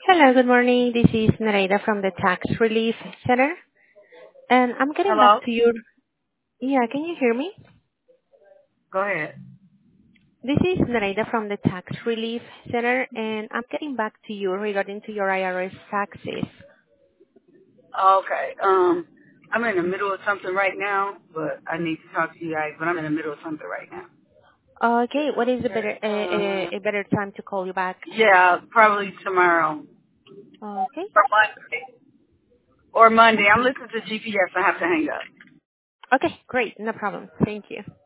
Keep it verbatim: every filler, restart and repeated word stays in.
Hello, good morning. This is Nareda from the Tax Relief Center, and I'm getting back Hello? to you. Yeah, can you hear me? Go ahead. This is Nareda from the Tax Relief Center, and I'm getting back to you regarding to your I R S taxes. Okay. Um, I'm in the middle of something right now, but I need to talk to you guys. But I'm in the middle of something right now. Okay, what is a better a, Uh, a, a better time to call you back? yeah, probably tomorrow Okay. or Monday. Or Monday. I'm listening to G P S. I have to hang up. Okay, great. No problem. Thank you.